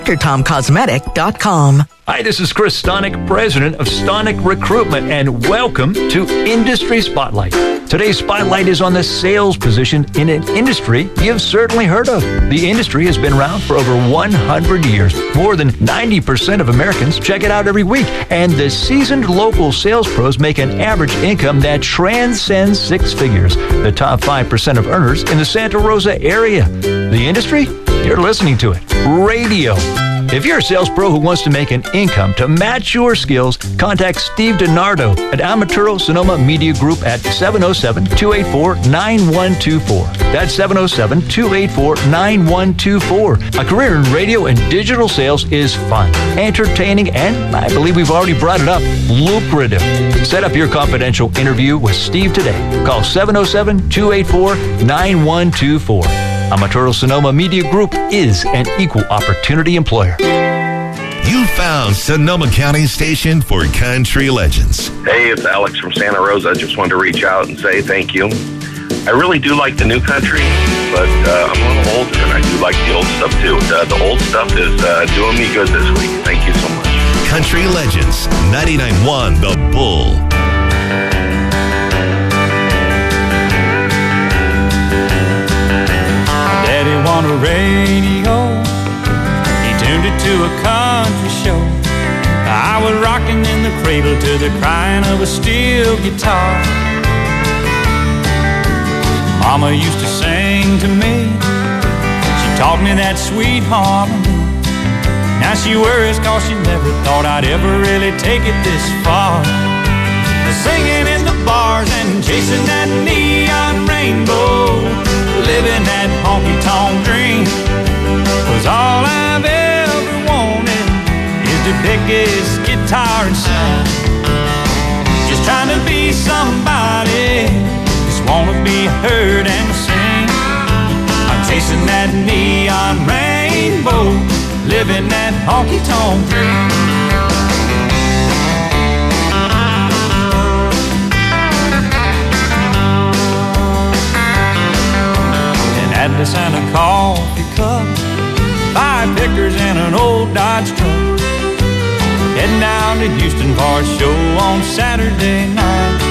DrTomCosmetic.com. Hi, this is Chris Stonick, president of Stonick Recruitment, and welcome to Industry Spotlight. Today's spotlight is on the sales position in an industry you've certainly heard of. The industry has been around for over 100 years. More than 90% of Americans check it out every week, and the seasoned local sales pros make an average income that transcends six figures. The top 5% of earners in the Santa Rosa area. The industry? You're listening to it. Radio. If you're a sales pro who wants to make an income to match your skills, contact Steve DiNardo at Amaturo Sonoma Media Group at 707-284-9124. That's 707-284-9124. A career in radio and digital sales is fun, entertaining, and I believe we've already brought it up, lucrative. Set up your confidential interview with Steve today. Call 707-284-9124. Amaturo Sonoma Media Group is an equal opportunity employer. You found Sonoma County's station for country legends. Hey, it's Alex from Santa Rosa. I just wanted to reach out and say thank you. I really do like the new country, but I'm a little older and I do like the old stuff too. The old stuff is doing me good this week. Thank you so much. Country Legends, 99.1 The Bull. Daddy won a radio, he tuned it to a country show. I was rocking in the cradle to the crying of a steel guitar. Mama used to sing to me, she taught me that sweet harmony. Now she worries cause she never thought I'd ever really take it this far. Singing in the bars and chasing that neon rainbow, living that honky-tonk dream, was all I've ever wanted, is to pick his guitar and sing. Just trying to be somebody, just wanna be heard and sing. I'm chasing that neon rainbow, living that honky-tonk dream. Atlas and a coffee cup, 5 pickers and an old Dodge truck, heading down to Houston for a show on Saturday night.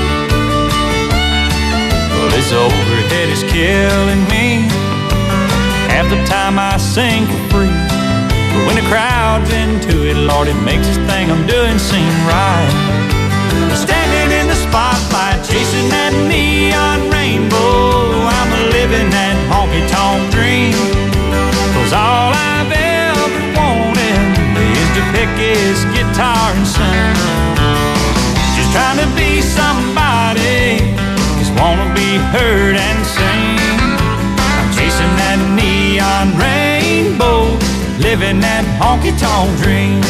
Well, this overhead is killing me, half the time I sing for free, but when the crowd's into it, Lord, it makes this thing I'm doing seem right. Standing in the spotlight, chasing that neon rainbow, I'm living that honky-tonk dream, 'cause all I've ever wanted is to pick his guitar and sing. Just trying to be somebody, just wanna be heard and sing. I'm chasing that neon rainbow, living that honky-tonk dream.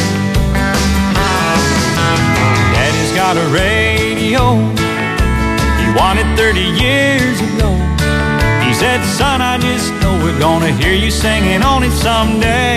Daddy's got a radio, he won it 30 years ago. He said, son, I just know we're gonna hear you singing on it someday.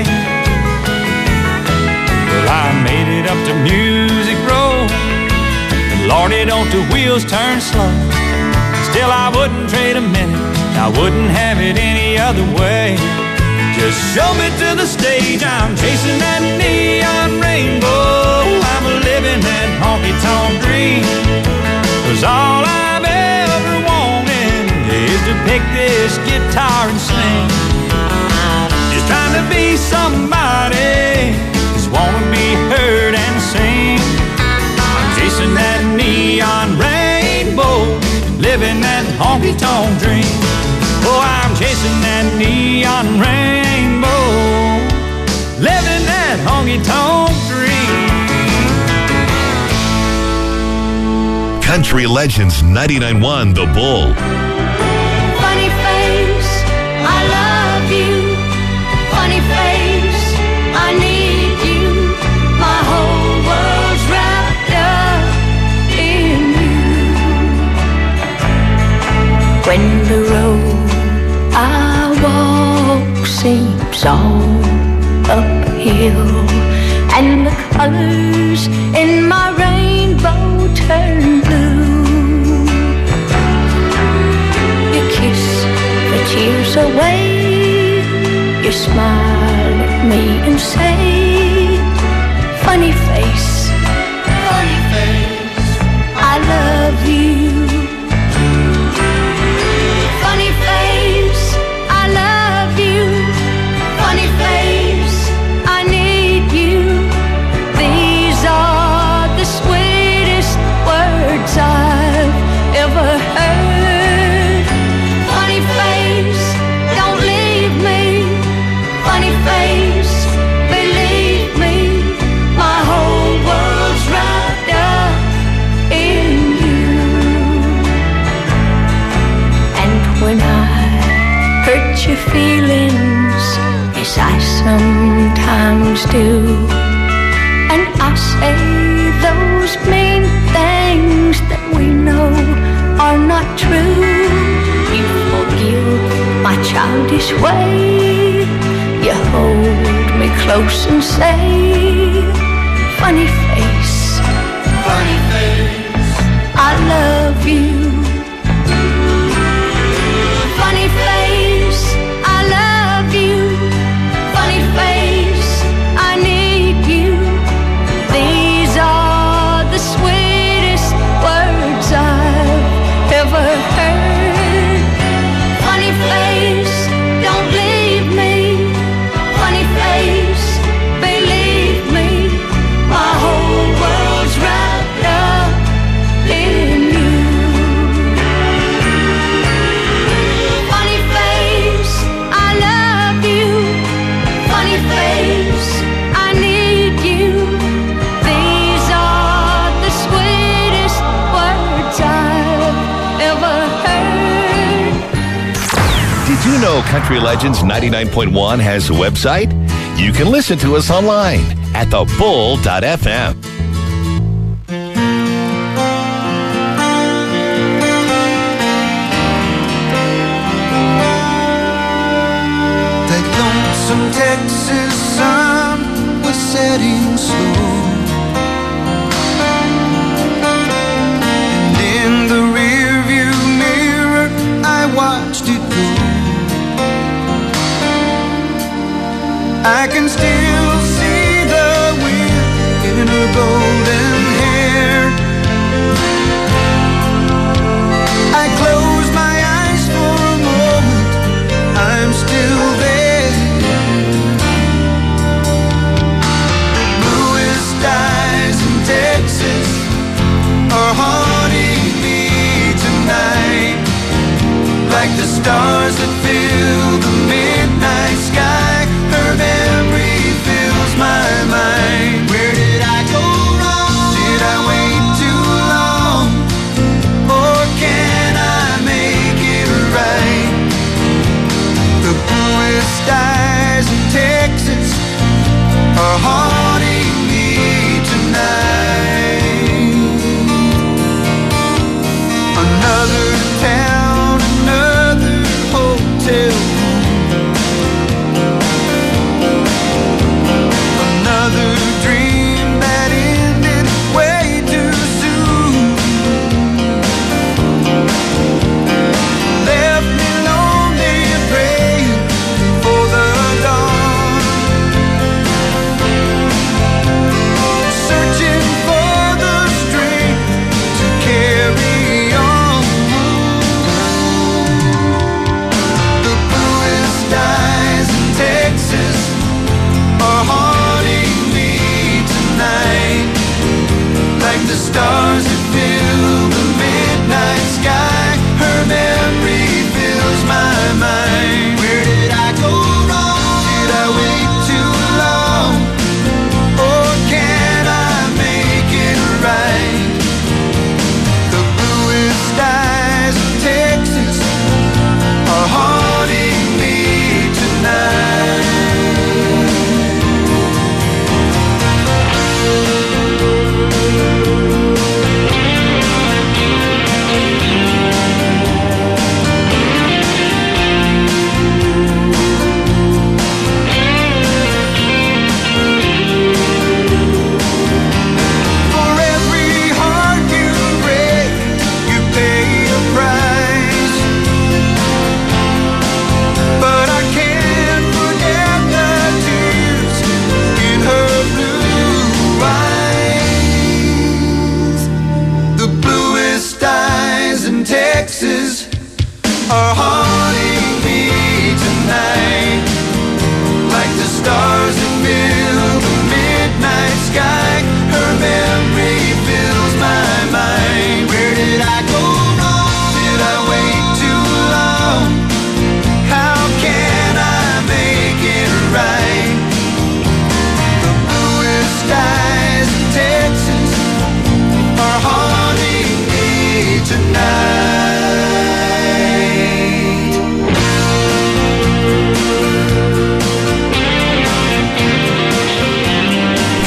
Well, I made it up to Music Row, and Lordy, don't the wheels turn slow. Still, I wouldn't trade a minute, I wouldn't have it any other way. Just show me to the stage, I'm chasing that neon rainbow, I'm living that honky-tonk dream, 'cause all I've ever wanted is to pick this guitar and sing. Just trying to be somebody, just wanna be heard and sing. I'm chasing that neon rainbow, living that honky-tonk dream. Oh, I'm chasing that neon rainbow, living that honky-tonk dream. Country Legends, 99.1 The Bull. Funny face, I love you. Funny face, I need you. My whole world's wrapped up in you. When the road I walk seems all uphill, and the colors in my rainbow turn blue, you kiss the tears away, you smile me and say, funny face, I love you. Funny face, I love you. Funny face, I need you. These are the sweetest words I've ever heard. Funny face, don't leave me. Funny face, believe me. My whole world's wrapped up in you. And when I hurt your feelings, as I sometimes do, and I say those mean things that we know are not true, you forgive my childish way. You hold me close and say, funny face, I love you. Funny face, I love you. Funny face, I need you. These are the sweetest words I've ever heard. Funny face, don't leave me. Funny face, believe me. My whole world's wrapped up in you. Funny face, I love you. Funny face, I need you. These are the sweetest words I've ever heard. Did you know Country Legends 99.1 has a website? You can listen to us online at thebull.fm. That lonesome Texas sun was setting slow, and in the rearview mirror I watched it go. I can still see the wind in her golden hair. I close my eyes for a moment, I'm still there. Bluest eyes in Texas are haunting me tonight, like the stars that fill the midnight sky. Her memory fills my mind. Where did I go wrong?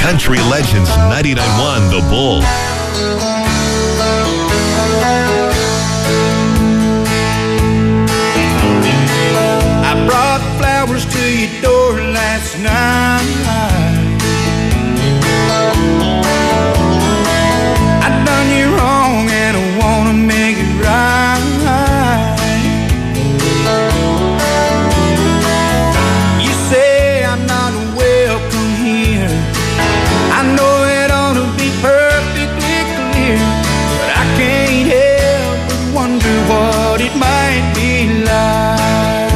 Country Legends 99.1 The Bull. I brought flowers to your door last night. I done you wrong and I wanna make it right. You say I'm not welcome here. I know it ought to be perfectly clear, but I can't help but wonder what it might be like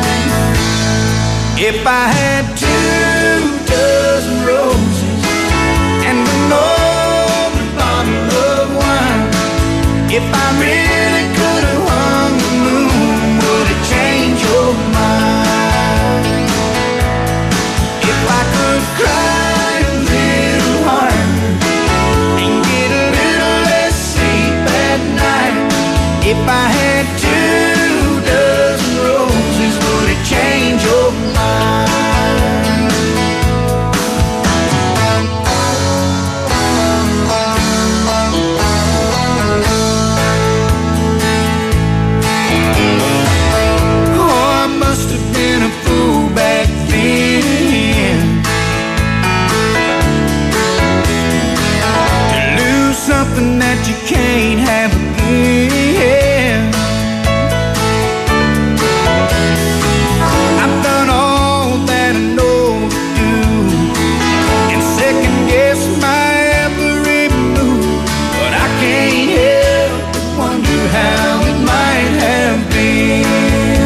if I had 2 dozen roses and an open bottle of wine. If I really could have hung the moon, would it change your mind? If I could cry a little harder and get a little less sleep at night. If I had 2 dozen roses, would it change your mind? Oh, I must have been a fool back then to lose something that you can't have again. I've done all that I know to do and second guess my every move, but I can't help but wonder how it might have been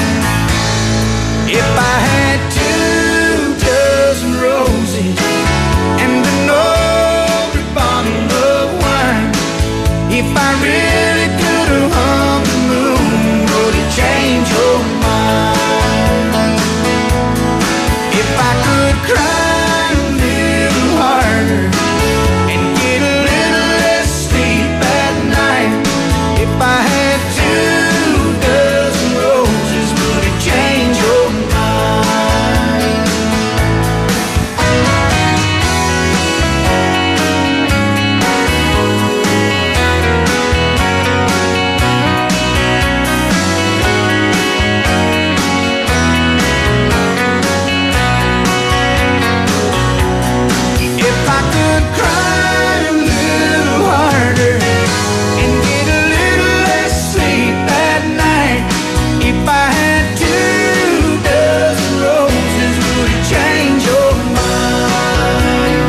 if I had 2 dozen roses and an open bottle of wine. If I really could have hung the moon, would it change your mind? If I could cry a little harder and get a little less sleep at night. If I had 2 dozen roses, would it change your mind? If I could cry a little harder and get a little less sleep at night. If I had 2 dozen roses, would it change your mind?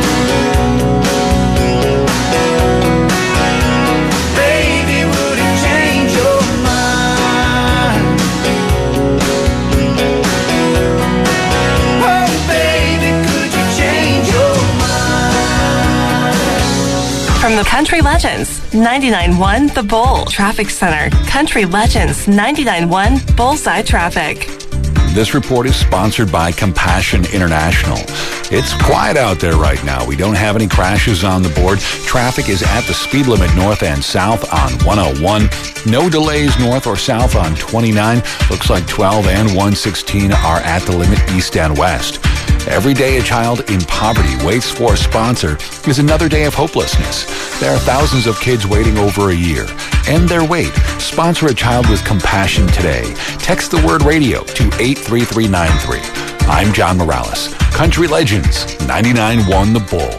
Baby, would it change your mind? Oh, baby, could you change your mind? From the Country Legends 99.1 The Bull Traffic Center. Country Legends 99.1 Bullseye Traffic. This report is sponsored by Compassion International. It's quiet out there right now. We don't have any crashes on the board. Traffic is at the speed limit north and south on 101. No delays north or south on 29. Looks like 12 and 116 are at the limit east and west. Every day a child in poverty waits for a sponsor is another day of hopelessness. There are thousands of kids waiting over a year. End their wait. Sponsor a child with compassion today. Text the word radio to 83393. I'm John Morales. Country Legends 99.1 The Bull.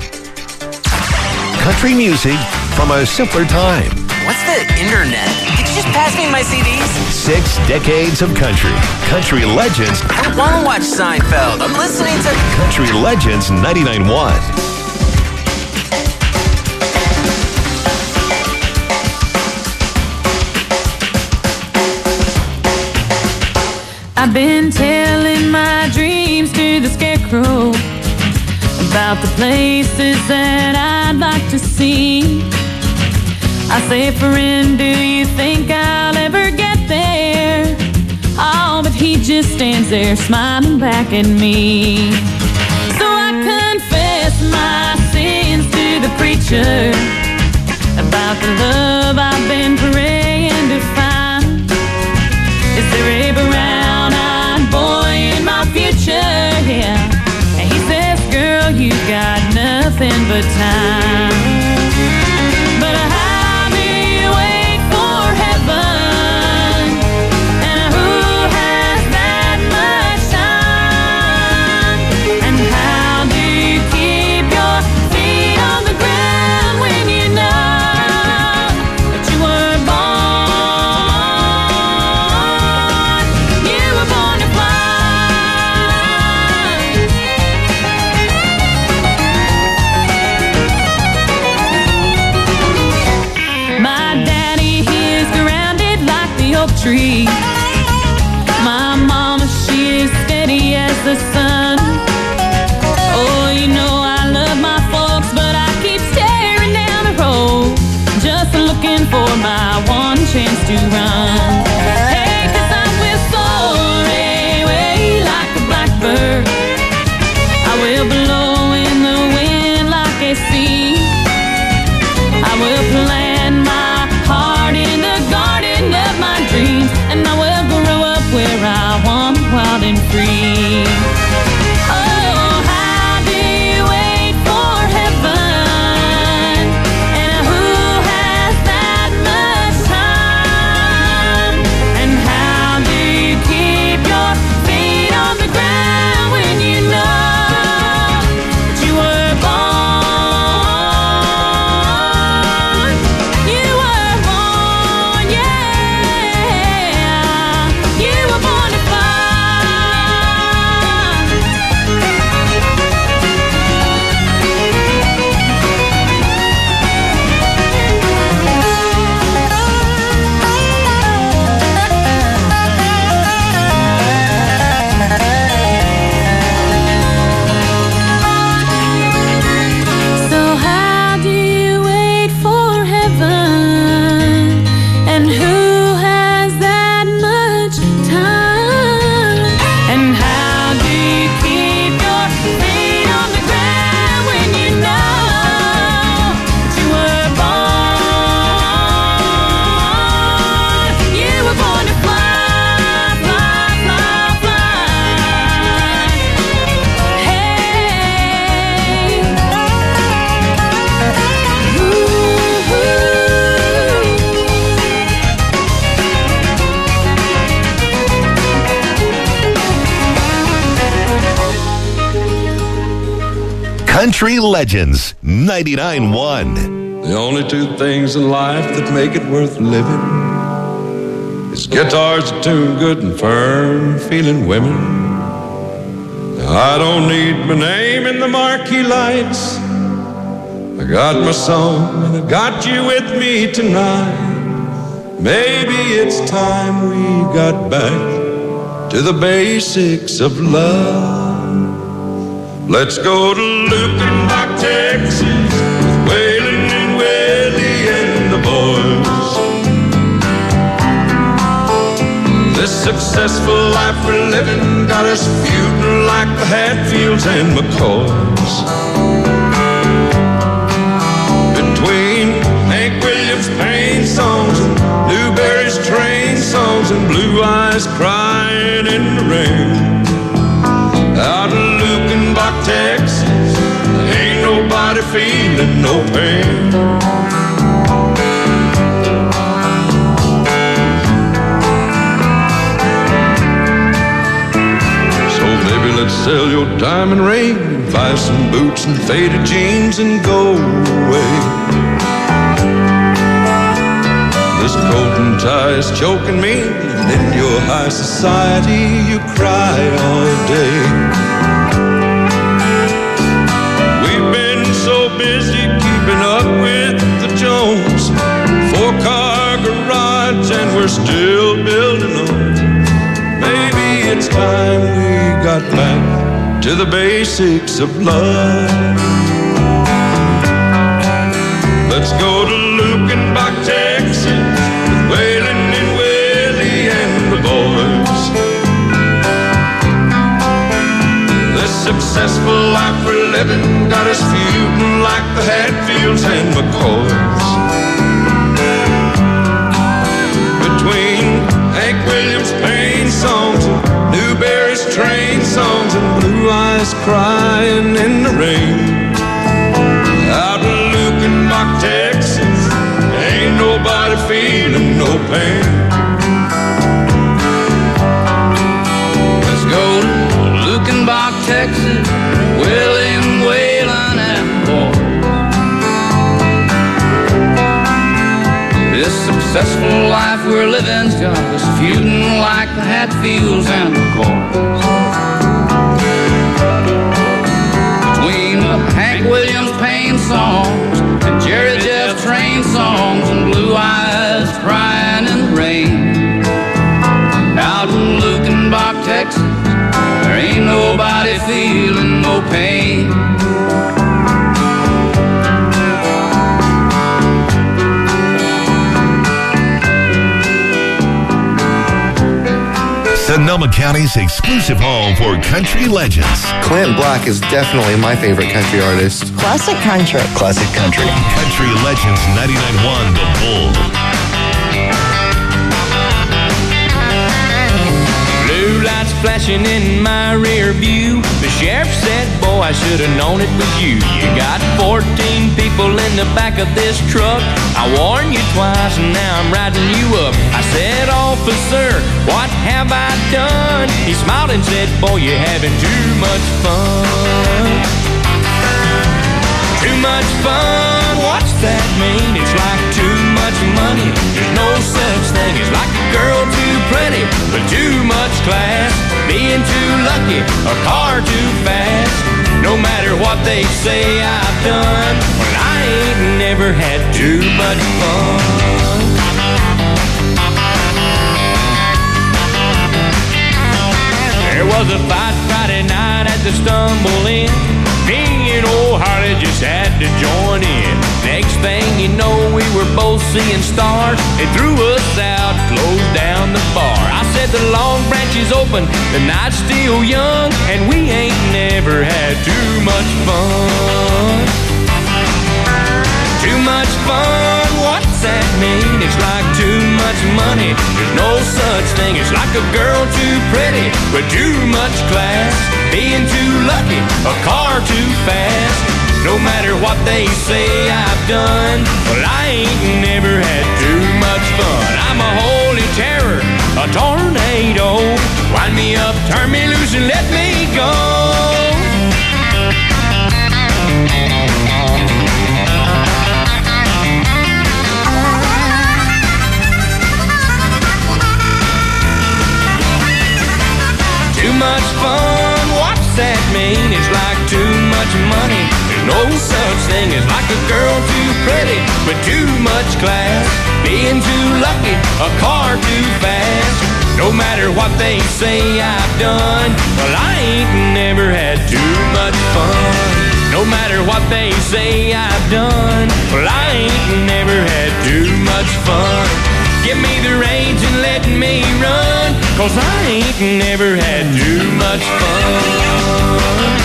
Country music from a simpler time. What's the internet? Could you just pass me my CDs? 6 decades of country. Country Legends. I want to watch Seinfeld. I'm listening to Country Legends 99.1. I've been telling my dreams to the scarecrow about the places that I'd like to see. I say, friend, do you think I'll ever get there? Oh, but he just stands there smiling back at me. So I confess my sins to the preacher about the love I've been praying to find. Is there a brown-eyed boy in my future? Yeah. And he says, girl, you got a time. But how do you wait for heaven? And who has that much time? And how do you keep your feet on the ground when you know that you were born? You were born to fly. My daddy, he is grounded like the oak tree. My mama, she is steady as the sun. Oh, you know I love my folks, but I keep staring down the road, just looking for my one chance to run. Hey, 'cause I will soar away like a blackbird. I will blow in the wind like a sea. I will plant my heart in the garden of my dreams, and I will grow up where I want, wild and free. Oh, how do you wait for heaven? And who has that much time? And how do you keep your feet on the ground when you know that you were born? You were born, yeah. You were born to fly. So how do you wait for heaven? And who has that much time? And how do you keep your feet on the ground when you know that you were born? You were born to fly, fly, fly, fly. Hey. Country Legends 99.1. The only two things in life that make it worth living is guitars that tune good and firm feeling women. Now, I don't need my name in the marquee lights. I got my song and I got you with me tonight. Maybe it's time we got back to the basics of love. Let's go to Lukenbach, Texas, with Waylon and Willie and the boys. This successful life we're living got us feuding like the Hatfields and McCoys. Between Hank Williams' pain songs and Newberry's train songs and Blue Eyes crying in the rain, out in Lukenbach, Texas, ain't nobody feeling no pain. So baby, let's sell your diamond ring, buy some boots and faded jeans and go away. This coat and tie is choking me, and in your high society you cry all day. We've been so busy keeping up with the Jones, 4-car garage and we're still building on. Maybe it's time we got back to the basics of love. Let's go to Lukenbach, Texas, with Waylon and Willie and the boys. This successful life we're living got us feuding like the Hatfields and McCoys. Between Hank Williams' pain songs and Newberry's train songs and Blue Eyes crying in the rain, compass, feuding like the Hatfields and McCoys. Between the Hank Williams Payne songs and Jerry Jeff Train songs and Blue Eyes crying in the rain. Out in Lukenbach, Texas, there ain't nobody feeling no pain. Sonoma County's exclusive home for country legends. Clint Black is definitely my favorite country artist. Classic country. Classic country. Country Legends 99.1 The Bull. Blue lights flashing in my rear view. The sheriff said, boy, I should have known it was you. You got 14 people in the back of this truck. I warned you twice and now I'm riding you up. I said, officer, what have I done? He smiled and said, boy, you're having too much fun. Too much fun, what's that mean? It's like too much money. There's no such thing as like a girl too pretty, but too much class. Being too lucky, a car too fast. No matter what they say I've done, well, I ain't never had too much fun. There was a fight Friday night at the Stumble Inn. Me and old Harley just had to join in. Next thing you know, we were both seeing stars. They threw us out, closed down the bar. I said the Long Branch is open, the night's still young, and we ain't never had too much fun. Too much fun, what's that mean? It's like too much money. There's no such thing. It's like a girl too pretty, but too much class. Being too lucky, a car too fast. No matter what they say I've done, well, I ain't never had too much fun. I'm a holy terror, a tornado. Wind me up, turn me loose, and let me go. Too much fun, what's that mean? It's like too much money. There's no such thing as like a girl too pretty, but too much class. Being too lucky, a car too fast. No matter what they say I've done, well, I ain't never had too much fun. No matter what they say I've done, well, I ain't never had too much fun. Give me the reins and let me run, 'cause I ain't never had too much fun.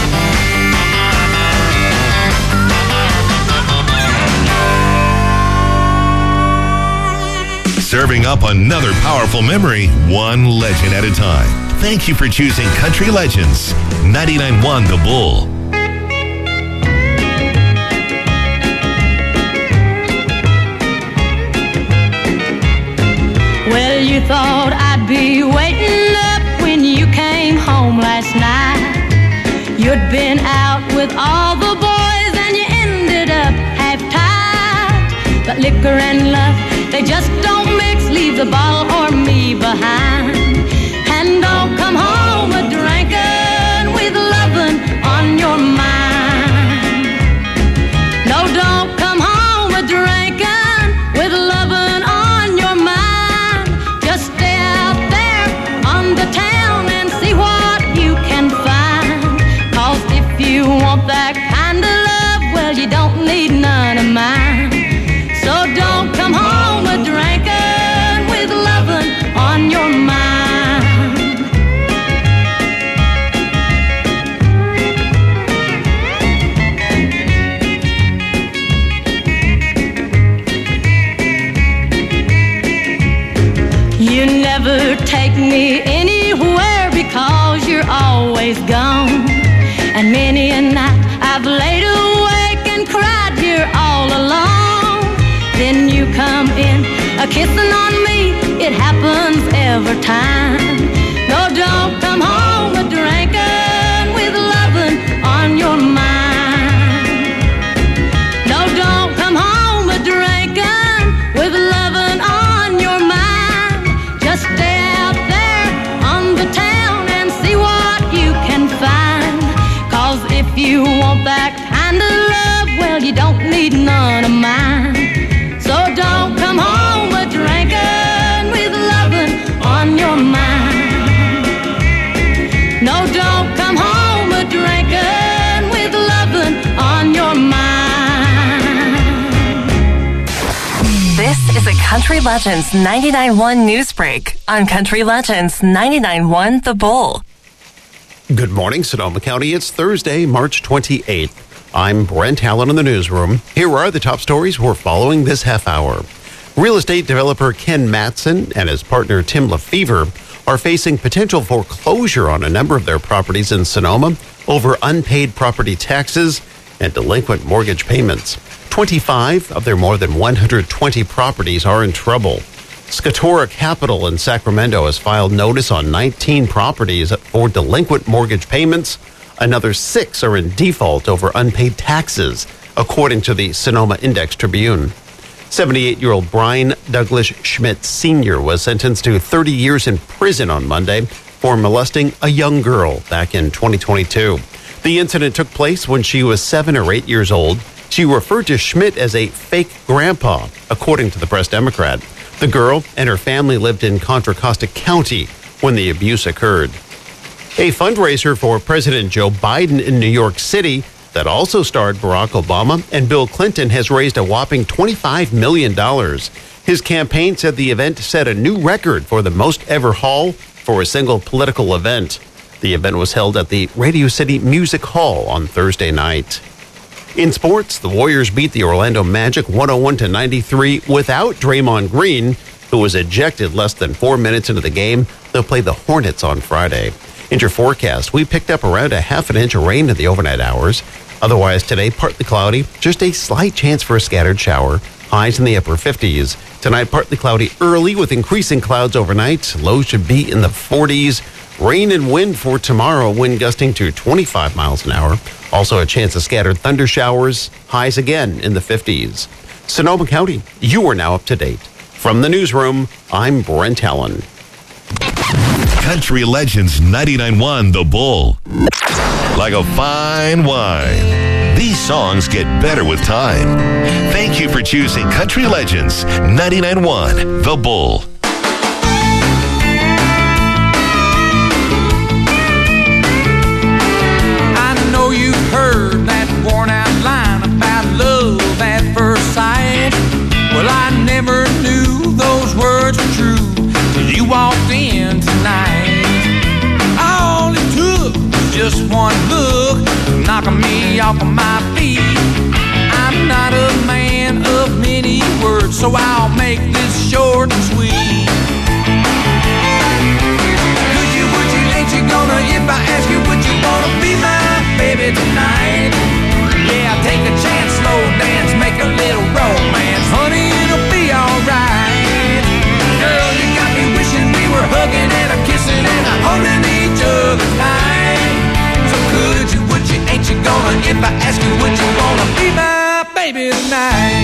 Serving up another powerful memory, one legend at a time. Thank you for choosing Country Legends 99.1 The Bull. Well, you thought I'd be waiting up when you came home last night. You'd been out with all the boys and you ended up half-tied. But liquor and love, they just don't mix. Leave the bottle or me behind. And don't come home a-drinking with lovin' on your mind. No, don't come home a-drinking with lovin' on your mind. Just stay out there on the town and see what you can find. 'Cause if you want that kind of love, well, you don't need none of mine. So don't come home a-drinking with lovin' on your mind. You never take me anywhere because you're always gone. And many a night I've laid awake and cried here all alone. Then you come in a-kissing on me, it happens every time. No, don't come home a-drinking with lovin' on your mind. No, don't come home a-drinking with lovin' on your mind. Just want that kind of love, well, you don't need none of mine. So don't come home a drinking with loving on your mind. No, don't come home a drinking with loving on your mind. This is a Country Legends 99.1 News Break on Country Legends 99.1 The Bull. Good morning, Sonoma County. It's Thursday, March 28th. I'm Brent Allen in the newsroom. Here are the top stories we're following this half hour. Real estate developer Ken Matson and his partner Tim Lefevre are facing potential foreclosure on a number of their properties in Sonoma over unpaid property taxes and delinquent mortgage payments. 25 of their more than 120 properties are in trouble. Scatora Capital in Sacramento has filed notice on 19 properties for delinquent mortgage payments. Another 6 are in default over unpaid taxes, according to the Sonoma Index Tribune. 78-year-old Brian Douglas Schmidt Sr. was sentenced to 30 years in prison on Monday for molesting a young girl back in 2022. The incident took place when she was 7 or 8 years old. She referred to Schmidt as a fake grandpa, according to the Press Democrat. The girl and her family lived in Contra Costa County when the abuse occurred. A fundraiser for President Joe Biden in New York City that also starred Barack Obama and Bill Clinton has raised a whopping $25 million. His campaign said the event set a new record for the most ever haul for a single political event. The event was held at the Radio City Music Hall on Thursday night. In sports, the Warriors beat the Orlando Magic 101-93 without Draymond Green, who was ejected less than 4 minutes into the game. They'll play the Hornets on Friday. In your forecast, we picked up around a half an inch of rain in the overnight hours. Otherwise, today, partly cloudy, just a slight chance for a scattered shower. Highs in the upper 50s. Tonight, partly cloudy early with increasing clouds overnight. Lows should be in the 40s. Rain and wind for tomorrow, wind gusting to 25 miles an hour. Also a chance of scattered thunder showers. Highs again in the 50s. Sonoma County, you are now up to date. From the newsroom, I'm Brent Allen. Country Legends 99.1 The Bull. Like a fine wine, these songs get better with time. Thank you for choosing Country Legends 99.1 The Bull. I know you've heard that worn out line about love at first sight. Well, I never knew those words were true till you walked in tonight. All it took was just one look, knocking me off of my feet. I'm not a man of many words, so I'll make this short and sweet. Could you, would you, ain't you gonna, if I ask you, would you wanna be my baby tonight? Yeah, take a chance, slow dance, make a little romance. Honey, it'll be alright. Girl, you got me wishing we were hugging and a-kissing and a-holding each other tight. So could you, would you, ain't you gonna, if I ask you, would you wanna be my baby tonight?